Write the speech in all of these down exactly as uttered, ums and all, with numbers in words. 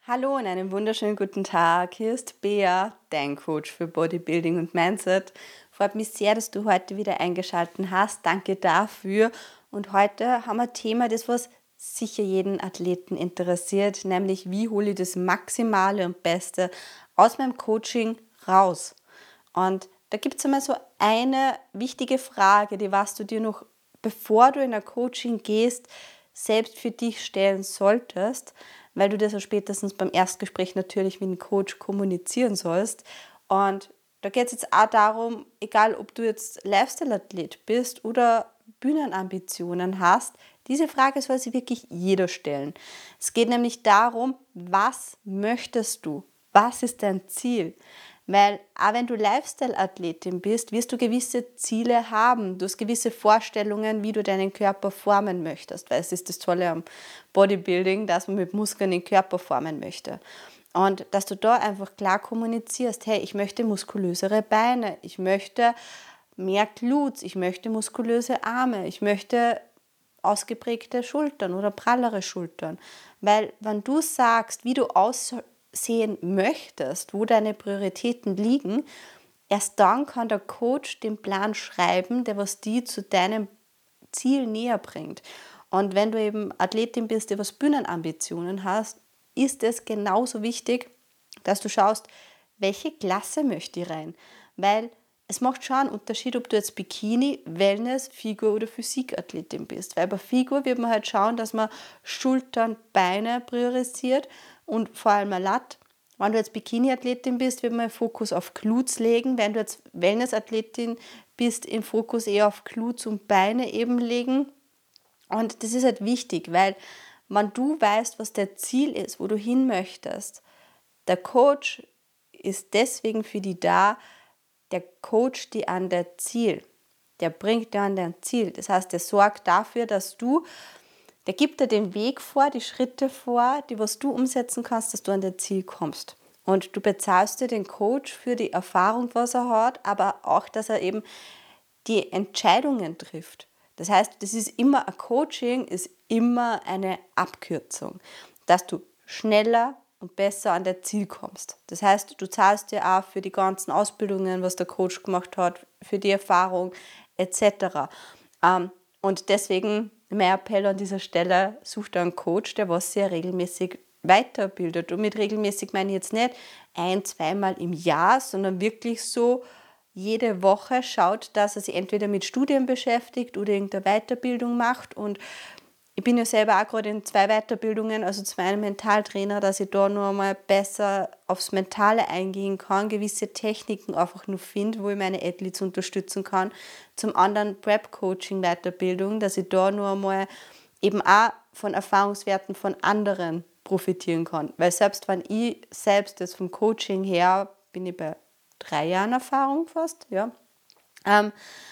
Hallo und einen wunderschönen guten Tag. Hier ist Bea, dein Coach für Bodybuilding und Mindset. Freut mich sehr, dass du heute wieder eingeschaltet hast. Danke dafür. Und heute haben wir ein Thema, das was sicher jeden Athleten interessiert, nämlich wie hole ich das Maximale und Beste aus meinem Coaching raus. Und da gibt es einmal so eine wichtige Frage, die was du dir noch, bevor du in ein Coaching gehst, selbst für dich stellen solltest, weil du das ja spätestens beim Erstgespräch natürlich mit dem Coach kommunizieren sollst. Und da geht es jetzt auch darum, egal ob du jetzt Lifestyle-Athlet bist oder Bühnenambitionen hast, diese Frage soll sich wirklich jeder stellen. Es geht nämlich darum, was möchtest du? Was ist dein Ziel? Weil auch wenn du Lifestyle-Athletin bist, wirst du gewisse Ziele haben. Du hast gewisse Vorstellungen, wie du deinen Körper formen möchtest. Weil es ist das Tolle am Bodybuilding, dass man mit Muskeln den Körper formen möchte. Und dass du da einfach klar kommunizierst, hey, ich möchte muskulösere Beine, ich möchte mehr Glutes, ich möchte muskulöse Arme, ich möchte ausgeprägte Schultern oder prallere Schultern. Weil wenn du sagst, wie du aussehen möchtest, wo deine Prioritäten liegen, erst dann kann der Coach den Plan schreiben, der was die zu deinem Ziel näher bringt. Und wenn du eben Athletin bist, die was Bühnenambitionen hast, ist es genauso wichtig, dass du schaust, welche Klasse möchte ich rein. Weil es macht schon einen Unterschied, ob du jetzt Bikini, Wellness, Figur oder Physikathletin bist. Weil bei Figur wird man halt schauen, dass man Schultern, Beine priorisiert und vor allem Lat. Wenn du jetzt Bikini-Athletin bist, wird man den Fokus auf Glutes legen. Wenn du jetzt Wellness-Athletin bist, den Fokus eher auf Glutes und Beine eben legen. Und das ist halt wichtig, weil wenn du weißt, was der Ziel ist, wo du hin möchtest, der Coach ist deswegen für dich da, der coacht dich an dein Ziel. Der bringt dich an dein Ziel. Das heißt, der sorgt dafür, dass du, der gibt dir den Weg vor, die Schritte vor, die was du umsetzen kannst, dass du an dein Ziel kommst. Und du bezahlst dir den Coach für die Erfahrung, was er hat, aber auch, dass er eben die Entscheidungen trifft. Das heißt, das ist immer ein Coaching, ist immer eine Abkürzung, dass du schneller und besser an dein Ziel kommst. Das heißt, du zahlst dir auch für die ganzen Ausbildungen, was der Coach gemacht hat, für die Erfahrung et cetera. Und deswegen mein Appell an dieser Stelle, such dir einen Coach, der was sehr regelmäßig weiterbildet. Und mit regelmäßig meine ich jetzt nicht ein-, zweimal im Jahr, sondern wirklich so, jede Woche schaut, dass er sich entweder mit Studien beschäftigt oder irgendeine Weiterbildung macht. Und ich bin ja selber auch gerade in zwei Weiterbildungen, also zu einem Mentaltrainer, dass ich da nur mal besser aufs Mentale eingehen kann, gewisse Techniken einfach nur finde, wo ich meine Athletes unterstützen kann. Zum anderen Prep-Coaching-Weiterbildung, dass ich da nur mal eben auch von Erfahrungswerten von anderen profitieren kann. Weil selbst wenn ich selbst jetzt vom Coaching her, bin ich bei drei Jahren Erfahrung fast, ja. Ähm,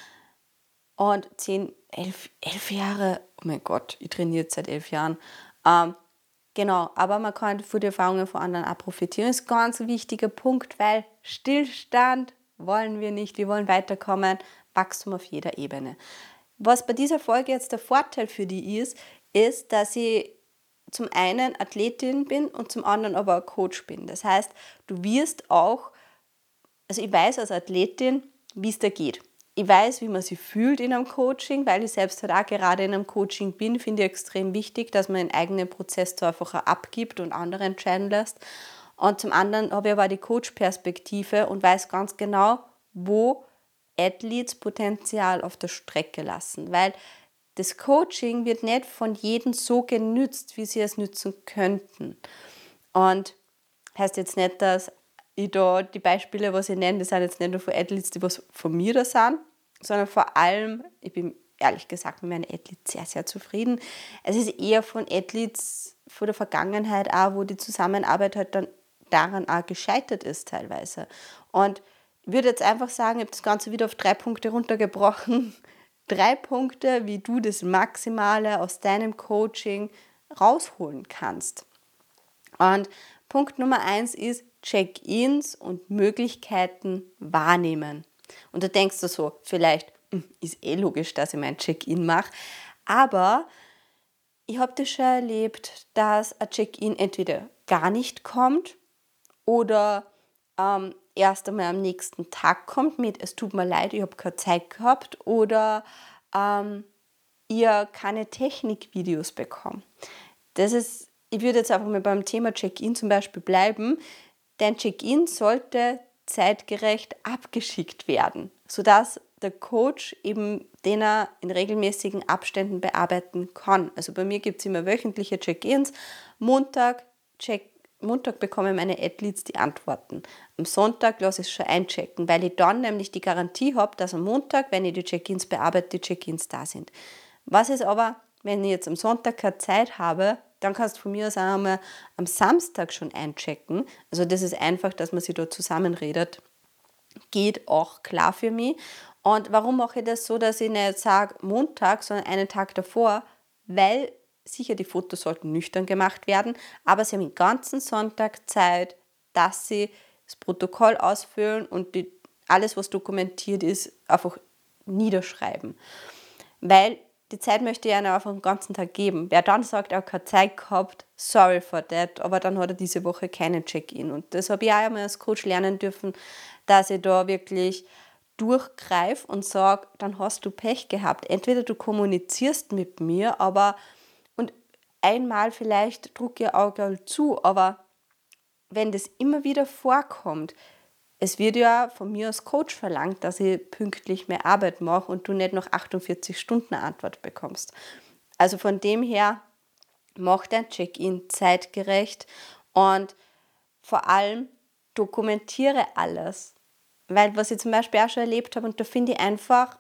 und zehn, elf, elf Jahre, oh mein Gott, ich trainiere seit elf Jahren. Ähm, genau, aber man kann für die Erfahrungen von anderen auch profitieren. Das ist ein ganz wichtiger Punkt, weil Stillstand wollen wir nicht, wir wollen weiterkommen, Wachstum auf jeder Ebene. Was bei dieser Folge jetzt der Vorteil für die ist, ist, dass ich zum einen Athletin bin und zum anderen aber auch Coach bin. Das heißt, du wirst auch, also ich weiß als Athletin, wie es da geht. Ich weiß, wie man sich fühlt in einem Coaching, weil ich selbst halt auch gerade in einem Coaching bin, finde ich extrem wichtig, dass man den eigenen Prozess da einfach auch abgibt und andere entscheiden lässt. Und zum anderen habe ich aber auch die Coach-Perspektive und weiß ganz genau, wo Athletes Potenzial auf der Strecke lassen. Weil das Coaching wird nicht von jedem so genützt, wie sie es nützen könnten. Und heißt jetzt nicht, dass ich da die Beispiele, was ich nenne, das sind jetzt nicht nur von Athletes, die was von mir da sind, sondern vor allem, ich bin ehrlich gesagt mit meinen Athletes sehr, sehr zufrieden. Es ist eher von Athletes von der Vergangenheit auch, wo die Zusammenarbeit halt dann daran auch gescheitert ist teilweise. Und ich würde jetzt einfach sagen, ich habe das Ganze wieder auf drei Punkte runtergebrochen. Drei Punkte, wie du das Maximale aus deinem Coaching rausholen kannst. Und Punkt Nummer eins ist Check-ins und Möglichkeiten wahrnehmen. Und da denkst du so, vielleicht ist eh logisch, dass ich mein Check-in mache, aber ich habe das schon erlebt, dass ein Check-in entweder gar nicht kommt oder ähm, erst einmal am nächsten Tag kommt mit, es tut mir leid, ich habe keine Zeit gehabt oder ähm, ihr keine Technikvideos bekommt. Das ist, ich würde jetzt einfach mal beim Thema Check-in zum Beispiel bleiben. Dein Check-in sollte zeitgerecht abgeschickt werden, sodass der Coach eben den er in regelmäßigen Abständen bearbeiten kann. Also bei mir gibt es immer wöchentliche Check-ins. Montag, check, Montag bekomme meine Athletes die Antworten. Am Sonntag lasse ich es schon einchecken, weil ich dann nämlich die Garantie habe, dass am Montag, wenn ich die Check-ins bearbeite, die Check-ins da sind. Was ist aber, wenn ich jetzt am Sonntag keine Zeit habe, dann kannst du von mir aus auch einmal am Samstag schon einchecken. Also das ist einfach, dass man sich da zusammenredet. Geht auch klar für mich. Und warum mache ich das so, dass ich nicht sage Montag, sondern einen Tag davor? Weil sicher die Fotos sollten nüchtern gemacht werden, aber sie haben den ganzen Sonntag Zeit, dass sie das Protokoll ausfüllen und die, alles, was dokumentiert ist, einfach niederschreiben. Weil die Zeit möchte ich ihnen einfach den ganzen Tag geben. Wer dann sagt, er hat keine Zeit gehabt, sorry for that, aber dann hat er diese Woche keinen Check-in. Und das habe ich auch einmal als Coach lernen dürfen, dass ich da wirklich durchgreife und sage, dann hast du Pech gehabt. Entweder du kommunizierst mit mir, aber und einmal vielleicht drücke ich Auge zu, aber wenn das immer wieder vorkommt, es wird ja von mir als Coach verlangt, dass ich pünktlich mehr Arbeit mache und du nicht noch achtundvierzig Stunden eine Antwort bekommst. Also von dem her, mach dein Check-in zeitgerecht und vor allem dokumentiere alles. Weil was ich zum Beispiel auch schon erlebt habe und da finde ich einfach,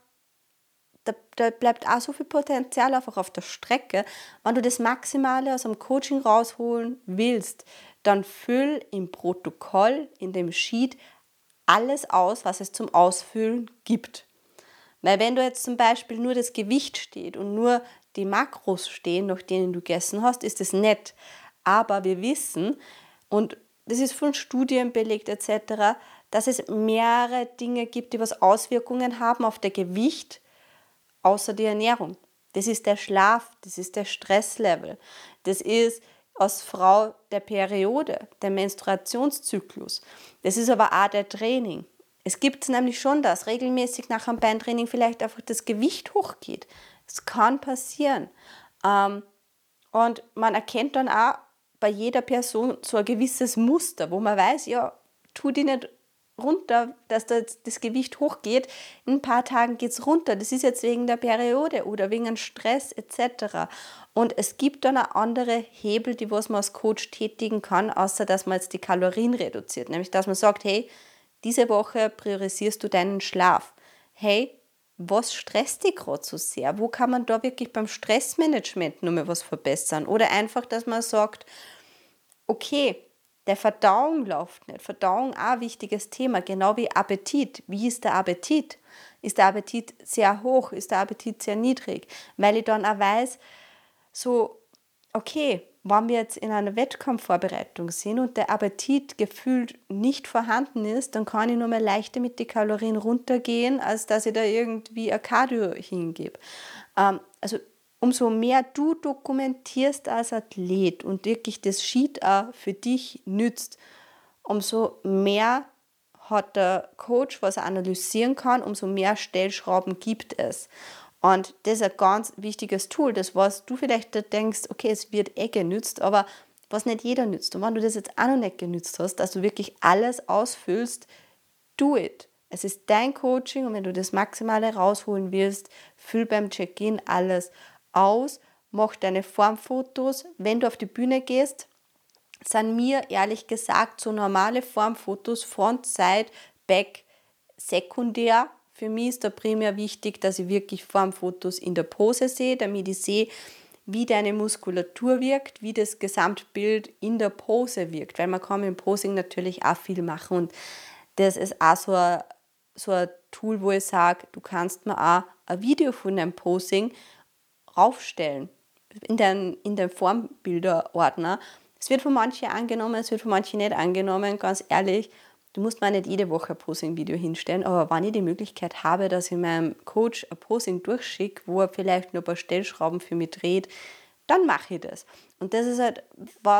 da, da bleibt auch so viel Potenzial einfach auf der Strecke. Wenn du das Maximale aus einem Coaching rausholen willst, dann füll im Protokoll, in dem Sheet, alles aus, was es zum Ausfüllen gibt. Weil wenn du jetzt zum Beispiel nur das Gewicht steht und nur die Makros stehen, nach denen du gegessen hast, ist das nett. Aber wir wissen, und das ist von Studien belegt et cetera, dass es mehrere Dinge gibt, die was Auswirkungen haben auf das Gewicht, außer die Ernährung. Das ist der Schlaf, das ist der Stresslevel, das ist als Frau der Periode, der Menstruationszyklus. Das ist aber auch der Training. Es gibt nämlich schon, dass regelmäßig nach einem Beintraining vielleicht einfach das Gewicht hochgeht. Das kann passieren. Und man erkennt dann auch bei jeder Person so ein gewisses Muster, wo man weiß, ja, tu die nicht runter, dass das Gewicht hochgeht. In ein paar Tagen geht es runter. Das ist jetzt wegen der Periode oder wegen Stress et cetera. Und es gibt dann auch andere Hebel, die was man als Coach tätigen kann, außer dass man jetzt die Kalorien reduziert. Nämlich, dass man sagt, hey, diese Woche priorisierst du deinen Schlaf. Hey, was stresst dich gerade so sehr? Wo kann man da wirklich beim Stressmanagement nochmal was verbessern? Oder einfach, dass man sagt, okay, der Verdauung läuft nicht. Verdauung auch ein wichtiges Thema, genau wie Appetit. Wie ist der Appetit? Ist der Appetit sehr hoch? Ist der Appetit sehr niedrig? Weil ich dann auch weiß, so, okay, wenn wir jetzt in einer Wettkampfvorbereitung sind und der Appetit gefühlt nicht vorhanden ist, dann kann ich nur mal leichter mit den Kalorien runtergehen, als dass ich da irgendwie ein Cardio hingebe. Ähm, also umso mehr du dokumentierst als Athlet und wirklich das Sheet auch für dich nützt, umso mehr hat der Coach, was er analysieren kann, umso mehr Stellschrauben gibt es. Und das ist ein ganz wichtiges Tool, das was du vielleicht denkst, okay, es wird eh genützt, aber was nicht jeder nützt. Und wenn du das jetzt auch noch nicht genützt hast, dass du wirklich alles ausfüllst, do it. Es ist dein Coaching und wenn du das Maximale rausholen willst, füll beim Check-in alles aus, mach deine Formfotos. Wenn du auf die Bühne gehst, sind mir ehrlich gesagt so normale Formfotos, Front, Side, Back, sekundär. Für mich ist da primär wichtig, dass ich wirklich Formfotos in der Pose sehe, damit ich sehe, wie deine Muskulatur wirkt, wie das Gesamtbild in der Pose wirkt. Weil man kann im Posing natürlich auch viel machen und das ist auch so ein, so ein Tool, wo ich sage, du kannst mir auch ein Video von deinem Posing raufstellen in den, in den Formbilderordner. Es wird von manchen angenommen, es wird von manchen nicht angenommen, ganz ehrlich. Du musst mir nicht jede Woche ein Posing-Video hinstellen, aber wenn ich die Möglichkeit habe, dass ich meinem Coach ein Posing durchschicke, wo er vielleicht nur ein paar Stellschrauben für mich dreht, dann mache ich das. Und das ist halt was,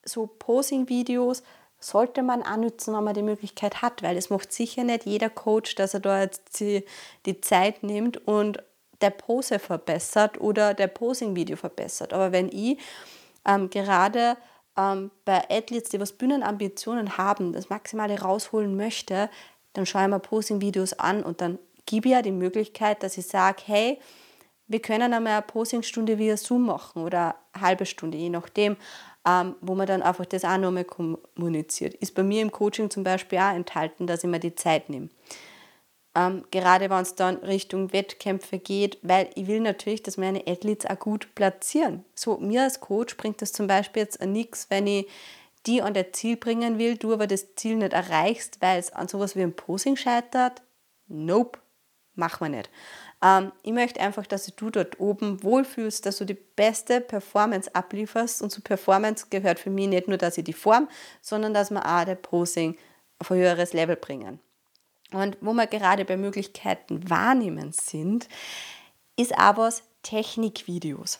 so Posing-Videos sollte man annutzen, wenn man die Möglichkeit hat, weil es macht sicher nicht jeder Coach, dass er da jetzt die, die Zeit nimmt und der Pose verbessert oder der Posing-Video verbessert. Aber wenn ich ähm, gerade ähm, bei Athletes, die was Bühnenambitionen haben, das Maximale rausholen möchte, dann schaue ich mir Posing-Videos an und dann gebe ich ja die Möglichkeit, dass ich sage, hey, wir können einmal eine Posingstunde via Zoom machen oder eine halbe Stunde, je nachdem, ähm, wo man dann einfach das auch nochmal kommuniziert. Ist bei mir im Coaching zum Beispiel auch enthalten, dass ich mir die Zeit nehme. Ähm, gerade wenn es dann Richtung Wettkämpfe geht, weil ich will natürlich, dass meine Athletes auch gut platzieren. So, mir als Coach bringt das zum Beispiel jetzt nichts, wenn ich die an das Ziel bringen will, du aber das Ziel nicht erreichst, weil es an sowas wie ein Posing scheitert. Nope, machen wir nicht. Ähm, ich möchte einfach, dass du dort oben wohlfühlst, dass du die beste Performance ablieferst und zu Performance gehört für mich nicht nur, dass ich die Form, sondern dass wir auch das Posing auf ein höheres Level bringen. Und wo wir gerade bei Möglichkeiten wahrnehmen sind, ist auch was Technikvideos.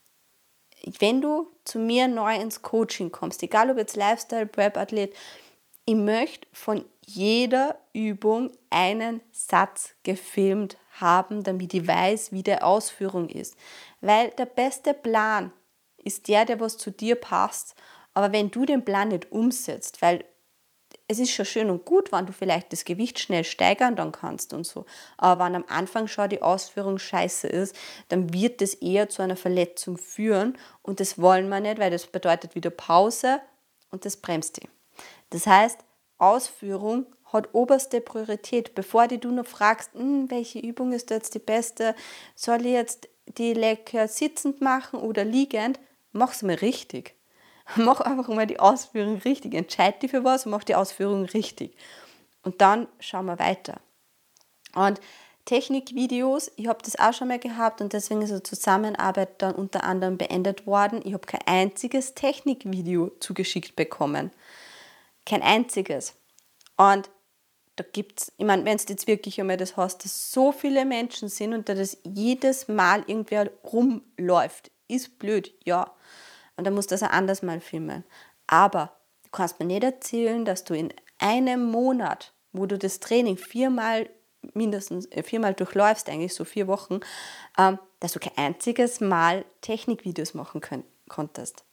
Wenn du zu mir neu ins Coaching kommst, egal ob jetzt Lifestyle, Prep-Athlet, ich möchte von jeder Übung einen Satz gefilmt haben, damit ich weiß, wie die Ausführung ist. Weil der beste Plan ist der, der was zu dir passt. Aber wenn du den Plan nicht umsetzt, weil es ist schon schön und gut, wenn du vielleicht das Gewicht schnell steigern dann kannst und so. Aber wenn am Anfang schon die Ausführung scheiße ist, dann wird das eher zu einer Verletzung führen und das wollen wir nicht, weil das bedeutet wieder Pause und das bremst dich. Das heißt, Ausführung hat oberste Priorität. Bevor die du noch fragst, welche Übung ist jetzt die beste, soll ich jetzt die Lecke sitzend machen oder liegend, mach's mal richtig. Mach einfach mal die Ausführung richtig. Entscheid dich für was und mach die Ausführung richtig. Und dann schauen wir weiter. Und Technikvideos, ich habe das auch schon mal gehabt und deswegen ist die Zusammenarbeit dann unter anderem beendet worden. Ich habe kein einziges Technikvideo zugeschickt bekommen. Kein einziges. Und da gibt es, ich meine, wenn du jetzt wirklich einmal das hast, dass so viele Menschen sind und da das jedes Mal irgendwer rumläuft, ist blöd, ja. Und dann musst du das auch anders mal filmen. Aber du kannst mir nicht erzählen, dass du in einem Monat, wo du das Training viermal mindestens äh, viermal durchläufst, eigentlich so vier Wochen, ähm, dass du kein einziges Mal Technikvideos machen könnt, konntest.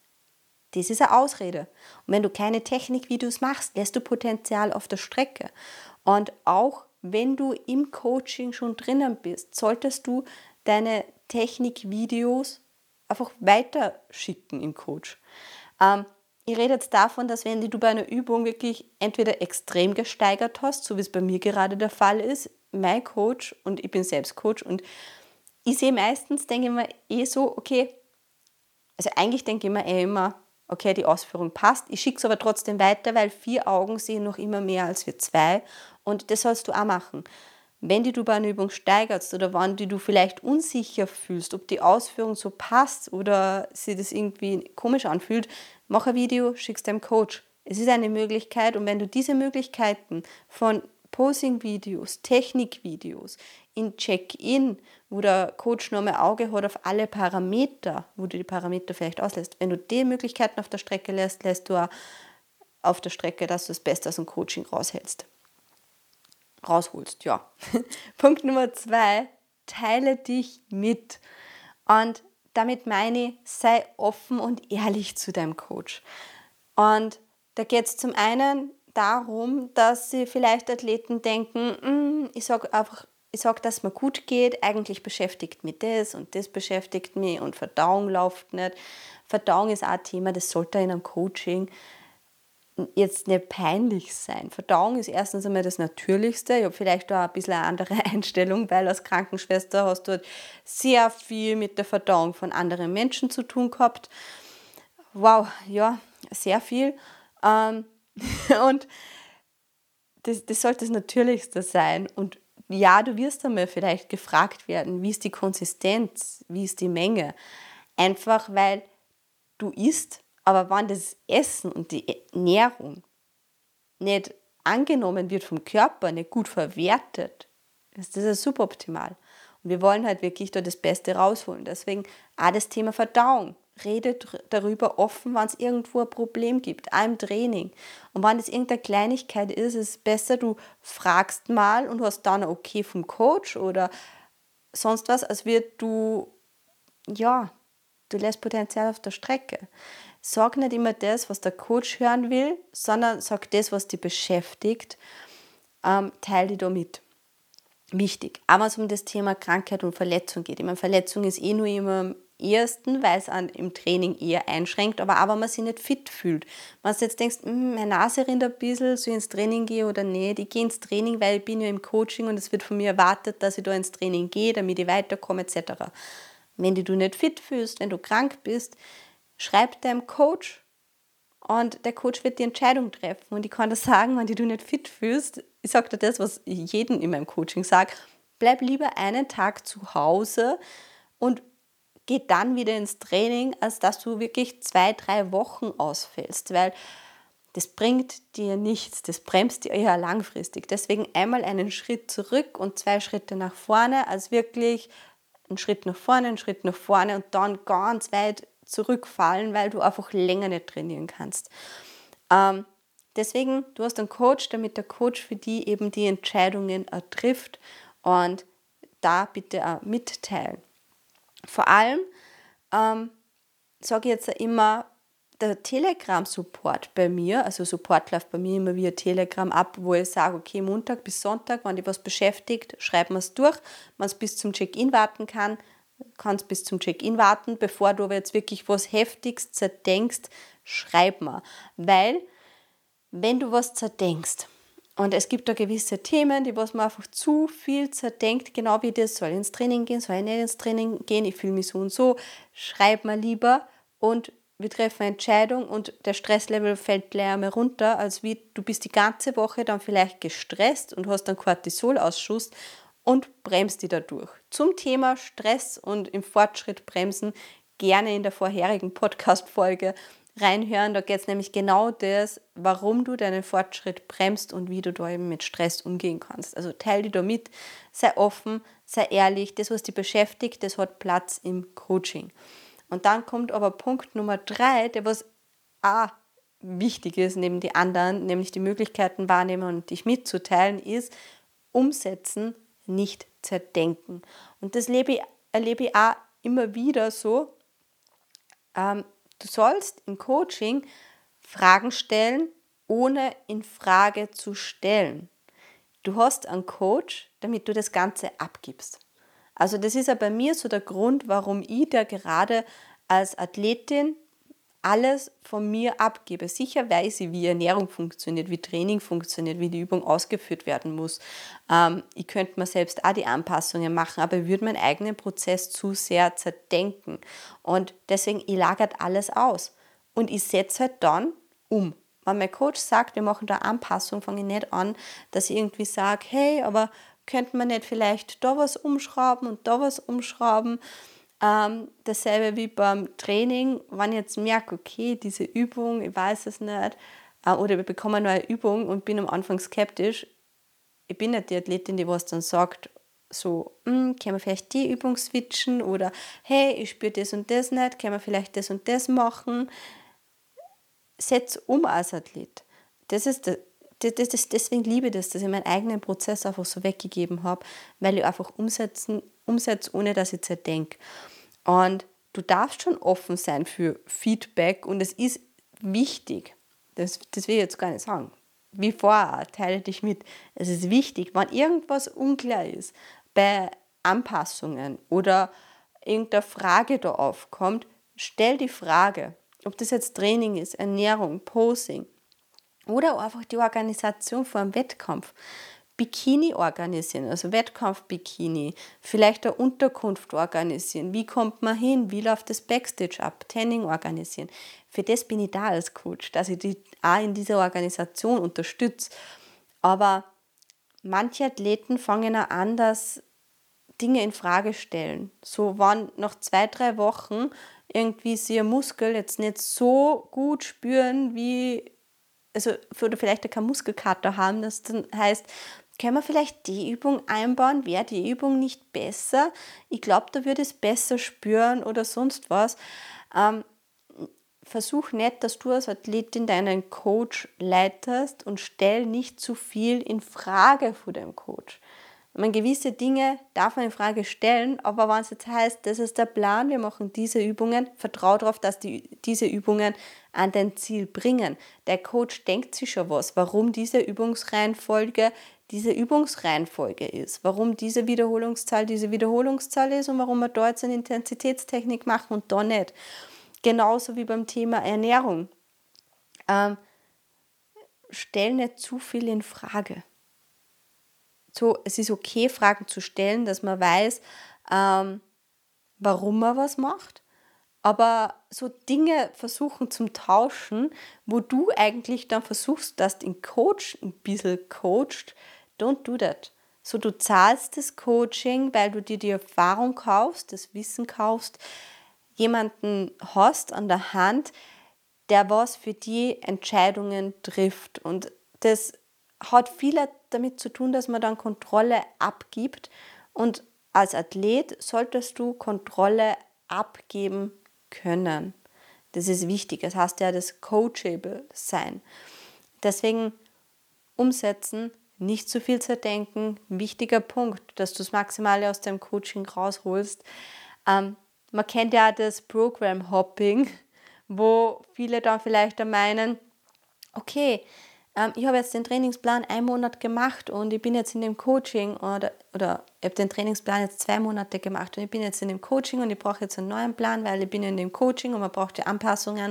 Das ist eine Ausrede. Und wenn du keine Technikvideos machst, lässt du Potenzial auf der Strecke. Und auch wenn du im Coaching schon drinnen bist, solltest du deine Technikvideos einfach weiterschicken im Coach. Ähm, ich rede jetzt davon, dass wenn du bei einer Übung wirklich entweder extrem gesteigert hast, so wie es bei mir gerade der Fall ist, mein Coach und ich bin selbst Coach und ich sehe meistens, denke ich mir eh so, okay, also eigentlich denke ich mir eh immer, okay, die Ausführung passt, ich schicke es aber trotzdem weiter, weil vier Augen sehen noch immer mehr als wir zwei und das sollst du auch machen. Wenn die du bei einer Übung steigerst oder wann die du vielleicht unsicher fühlst, ob die Ausführung so passt oder sich das irgendwie komisch anfühlt, mach ein Video, schick's deinem Coach. Es ist eine Möglichkeit und wenn du diese Möglichkeiten von Posing-Videos, Technik-Videos, in Check-in, wo der Coach noch mehr Auge hat auf alle Parameter, wo du die Parameter vielleicht auslässt, wenn du die Möglichkeiten auf der Strecke lässt, lässt du auch auf der Strecke, dass du das Beste aus dem Coaching raushältst. rausholst, ja. Punkt Nummer zwei, teile dich mit. Und damit meine ich, sei offen und ehrlich zu deinem Coach. Und da geht es zum einen darum, dass sie vielleicht Athleten denken, ich sage einfach, ich sage, dass es mir gut geht, eigentlich beschäftigt mich das und das beschäftigt mich und Verdauung läuft nicht. Verdauung ist auch ein Thema, das sollte in einem Coaching jetzt nicht peinlich sein. Verdauung ist erstens einmal das Natürlichste. Ich habe vielleicht auch ein bisschen eine andere Einstellung, weil als Krankenschwester hast du sehr viel mit der Verdauung von anderen Menschen zu tun gehabt. Wow, ja, sehr viel. Und das, das sollte das Natürlichste sein. Und ja, du wirst einmal vielleicht gefragt werden, wie ist die Konsistenz, wie ist die Menge. Einfach weil du isst, aber wenn das Essen und die Ernährung nicht angenommen wird vom Körper, nicht gut verwertet, ist das ja suboptimal. Und wir wollen halt wirklich da das Beste rausholen. Deswegen auch das Thema Verdauung. rede dr- darüber offen, wenn es irgendwo ein Problem gibt, auch im Training. Und wenn es irgendeine Kleinigkeit ist, ist es besser, du fragst mal und hast dann ein Okay vom Coach oder sonst was, als wird du, ja, du lässt Potenzial auf der Strecke. Sag nicht immer das, was der Coach hören will, sondern sag das, was dich beschäftigt, ähm, teile dich da mit. Wichtig, auch wenn es um das Thema Krankheit und Verletzung geht. Ich meine, Verletzung ist eh nur immer am ersten, weil es an, im Training eher einschränkt, aber auch wenn man sich nicht fit fühlt. Wenn du jetzt denkst, meine Nase rinnt ein bisschen, soll ich ins Training gehen oder nicht? Ich gehe ins Training, weil ich bin ja im Coaching und es wird von mir erwartet, dass ich da ins Training gehe, damit ich weiterkomme et cetera. Wenn du dich nicht fit fühlst, wenn du krank bist, schreib deinem Coach und der Coach wird die Entscheidung treffen. Und ich kann dir sagen, wenn du dich nicht fit fühlst, ich sage dir das, was ich jedem in meinem Coaching sage, bleib lieber einen Tag zu Hause und geh dann wieder ins Training, als dass du wirklich zwei, drei Wochen ausfällst, weil das bringt dir nichts, das bremst dir eher langfristig. Deswegen einmal einen Schritt zurück und zwei Schritte nach vorne, als wirklich einen Schritt nach vorne, einen Schritt nach vorne und dann ganz weit zurückfallen, weil du einfach länger nicht trainieren kannst. Ähm, deswegen, du hast einen Coach, damit der Coach für die eben die Entscheidungen äh, trifft und da bitte auch mitteilen. Vor allem ähm, sage ich jetzt immer, der Telegram-Support bei mir, also Support läuft bei mir immer via Telegram ab, wo ich sage, okay, Montag bis Sonntag, wenn dich was beschäftigt, schreib mir es durch. Wenn es bis zum Check-in warten kann, kannst bis zum Check-in warten. Bevor du aber jetzt wirklich was Heftiges zerdenkst, schreib mir. Weil, wenn du was zerdenkst, und es gibt da gewisse Themen, die was man einfach zu viel zerdenkt, genau wie das, soll ich ins Training gehen, soll ich nicht ins Training gehen, ich fühle mich so und so, schreib mir lieber und wir treffen eine Entscheidung und der Stresslevel fällt gleich einmal runter, als wie du bist die ganze Woche dann vielleicht gestresst und hast einen Cortisolausschuss und bremst dich dadurch. Zum Thema Stress und im Fortschritt bremsen, gerne in der vorherigen Podcast-Folge reinhören. Da geht es nämlich genau das, warum du deinen Fortschritt bremst und wie du da eben mit Stress umgehen kannst. Also teile dich da mit, sei offen, sei ehrlich. Das, was dich beschäftigt, das hat Platz im Coaching. Und dann kommt aber Punkt Nummer drei, der was auch wichtig ist neben die anderen, nämlich die Möglichkeiten wahrnehmen und dich mitzuteilen, ist umsetzen, nicht zerdenken. Und das lebe ich, erlebe ich auch immer wieder so. Ähm, du sollst im Coaching Fragen stellen, ohne in Frage zu stellen. Du hast einen Coach, damit du das Ganze abgibst. Also das ist ja bei mir so der Grund, warum ich da gerade als Athletin alles von mir abgebe. Sicher weiß ich, wie Ernährung funktioniert, wie Training funktioniert, wie die Übung ausgeführt werden muss. Ähm, ich könnte mir selbst auch die Anpassungen machen, aber ich würde meinen eigenen Prozess zu sehr zerdenken. Und deswegen, ich lagert alles aus. Und ich setze halt dann um. Wenn mein Coach sagt, wir machen da Anpassung, fange ich nicht an, dass ich irgendwie sage, hey, aber könnte man nicht vielleicht da was umschrauben und da was umschrauben? Ähm, dasselbe wie beim Training, wenn ich jetzt merke, okay, diese Übung, ich weiß es nicht, äh, oder ich bekomme eine neue Übung und bin am Anfang skeptisch. Ich bin nicht die Athletin, die was dann sagt, so, hm, können wir vielleicht die Übung switchen oder hey, ich spüre das und das nicht, können wir vielleicht das und das machen. Setz um als Athlet. Das ist das, das, das, deswegen liebe ich das, dass ich meinen eigenen Prozess einfach so weggegeben habe, weil ich einfach umsetzen, umsetze, ohne dass ich zerdenke. Und du darfst schon offen sein für Feedback und es ist wichtig, das, das will ich jetzt gar nicht sagen, wie vorher, teile dich mit, es ist wichtig, wenn irgendwas unklar ist, bei Anpassungen oder irgendeine Frage da aufkommt, stell die Frage, ob das jetzt Training ist, Ernährung, Posing oder einfach die Organisation vor einem Wettkampf. Bikini organisieren, also Wettkampf-Bikini, vielleicht eine Unterkunft organisieren, wie kommt man hin, wie läuft das Backstage ab, Tanning organisieren. Für das bin ich da als Coach, dass ich die auch in dieser Organisation unterstütze. Aber manche Athleten fangen auch an, dass Dinge in Frage stellen. So, wenn nach zwei, drei Wochen irgendwie sie ihr Muskel jetzt nicht so gut spüren, wie, also, oder vielleicht keinen Muskelkater haben, das dann heißt, können wir vielleicht die Übung einbauen? Wäre die Übung nicht besser? Ich glaube, da würde es besser spüren oder sonst was. Ähm, versuch nicht, dass du als Athletin deinen Coach leitest und stell nicht zu viel in Frage von dem Coach. Ich meine, gewisse Dinge darf man in Frage stellen, aber wenn es jetzt heißt, das ist der Plan, wir machen diese Übungen, vertrau darauf, dass die, diese Übungen an dein Ziel bringen. Der Coach denkt sich schon was, warum diese Übungsreihenfolge diese Übungsreihenfolge ist, warum diese Wiederholungszahl diese Wiederholungszahl ist und warum wir da jetzt eine Intensitätstechnik machen und da nicht. Genauso wie beim Thema Ernährung. Ähm, stell nicht zu viel in Frage. So, es ist okay, Fragen zu stellen, dass man weiß, ähm, warum man was macht. Aber so Dinge versuchen zum Tauschen, wo du eigentlich dann versuchst, dass den Coach ein bisschen coacht, don't do that. So, du zahlst das Coaching, weil du dir die Erfahrung kaufst, das Wissen kaufst, jemanden hast an der Hand, der was für die Entscheidungen trifft. Und das hat viel damit zu tun, dass man dann Kontrolle abgibt. Und als Athlet solltest du Kontrolle abgeben können. Das ist wichtig. Das heißt ja, das Coachable sein. Deswegen umsetzen, nicht zu viel zerdenken. Wichtiger Punkt, dass du das Maximale aus deinem Coaching rausholst. Ähm, man kennt ja das Program Hopping, wo viele dann vielleicht meinen, okay, ähm, ich habe jetzt den Trainingsplan einen Monat gemacht und ich bin jetzt in dem Coaching oder, oder ich habe den Trainingsplan jetzt zwei Monate gemacht und ich bin jetzt in dem Coaching und ich brauche jetzt einen neuen Plan, weil ich bin in dem Coaching und man braucht die Anpassungen.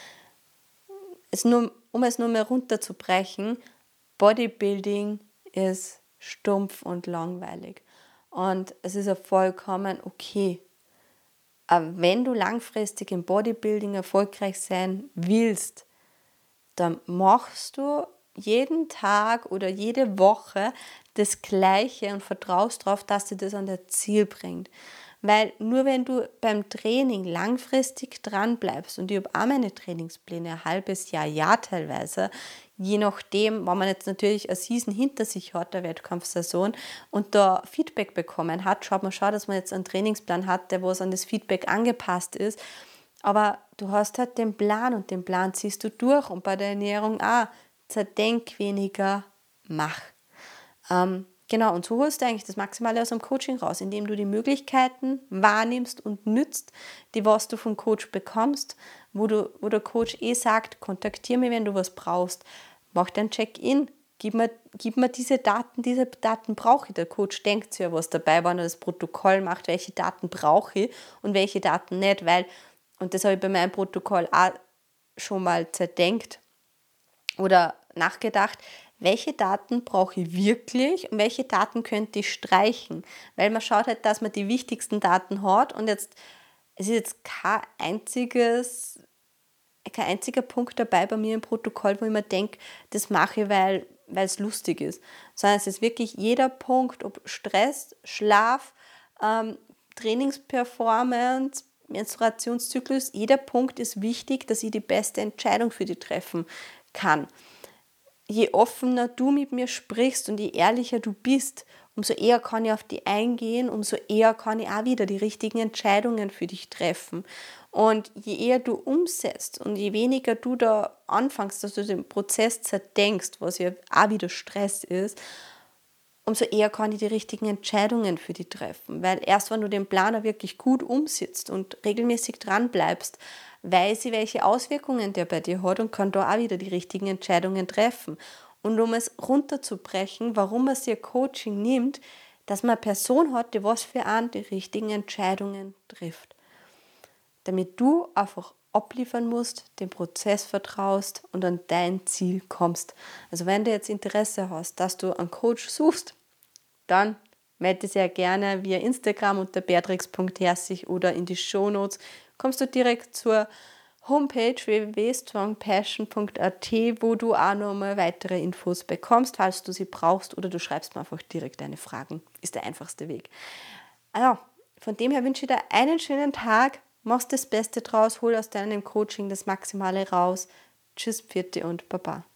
Es nur, um es nur mehr runterzubrechen, Bodybuilding ist stumpf und langweilig und es ist ja vollkommen okay. Aber wenn du langfristig im Bodybuilding erfolgreich sein willst, dann machst du jeden Tag oder jede Woche das Gleiche und vertraust darauf, dass dir das an das Ziel bringt. Weil nur wenn du beim Training langfristig dran bleibst, und ich habe auch meine Trainingspläne ein halbes Jahr, Jahr teilweise, je nachdem, wenn man jetzt natürlich eine Season hinter sich hat, der Wettkampfsaison, und da Feedback bekommen hat, schaut man schon, dass man jetzt einen Trainingsplan hat, der was an das Feedback angepasst ist. Aber du hast halt den Plan und den Plan ziehst du durch. Und bei der Ernährung auch, zerdenk weniger, mach. Ähm, genau, und so holst du eigentlich das Maximale aus dem Coaching raus, indem du die Möglichkeiten wahrnimmst und nützt, die was du vom Coach bekommst, wo, du, wo der Coach eh sagt, kontaktiere mich, wenn du was brauchst, mach dein Check-in, gib mir, gib mir diese Daten, diese Daten brauche ich. Der Coach denkt sich ja was dabei, wenn er das Protokoll macht, welche Daten brauche ich und welche Daten nicht, weil, und das habe ich bei meinem Protokoll auch schon mal zerdenkt oder nachgedacht, welche Daten brauche ich wirklich und welche Daten könnte ich streichen. Weil man schaut halt, dass man die wichtigsten Daten hat und jetzt, es ist jetzt kein einziges, kein einziger Punkt dabei bei mir im Protokoll, wo ich mir denke, das mache ich, weil, weil es lustig ist. Sondern es ist wirklich jeder Punkt, ob Stress, Schlaf, ähm, Trainingsperformance, Menstruationszyklus, jeder Punkt ist wichtig, dass ich die beste Entscheidung für die treffen kann. Je offener du mit mir sprichst und je ehrlicher du bist, umso eher kann ich auf die eingehen, umso eher kann ich auch wieder die richtigen Entscheidungen für dich treffen. Und je eher du umsetzt und je weniger du da anfängst, dass du den Prozess zerdenkst, was ja auch wieder Stress ist, umso eher kann ich die richtigen Entscheidungen für dich treffen. Weil erst wenn du den Planer wirklich gut umsetzt und regelmäßig dran bleibst, weiß ich, welche Auswirkungen der bei dir hat und kann da auch wieder die richtigen Entscheidungen treffen. Und um es runterzubrechen, warum man sich Coaching nimmt, dass man eine Person hat, die was für einen die richtigen Entscheidungen trifft. Damit du einfach abliefern musst, den Prozess vertraust und an dein Ziel kommst. Also wenn du jetzt Interesse hast, dass du einen Coach suchst, dann melde dich sehr gerne via Instagram unter beatrix punkt herzig oder in die Shownotes. Kommst du direkt zur Homepage w w w punkt strong passion punkt a t, wo du auch nochmal weitere Infos bekommst, falls du sie brauchst, oder du schreibst mir einfach direkt deine Fragen. Ist der einfachste Weg. Also, von dem her wünsche ich dir einen schönen Tag. Machst das Beste draus, hol aus deinem Coaching das Maximale raus. Tschüss, Pfiat und Baba.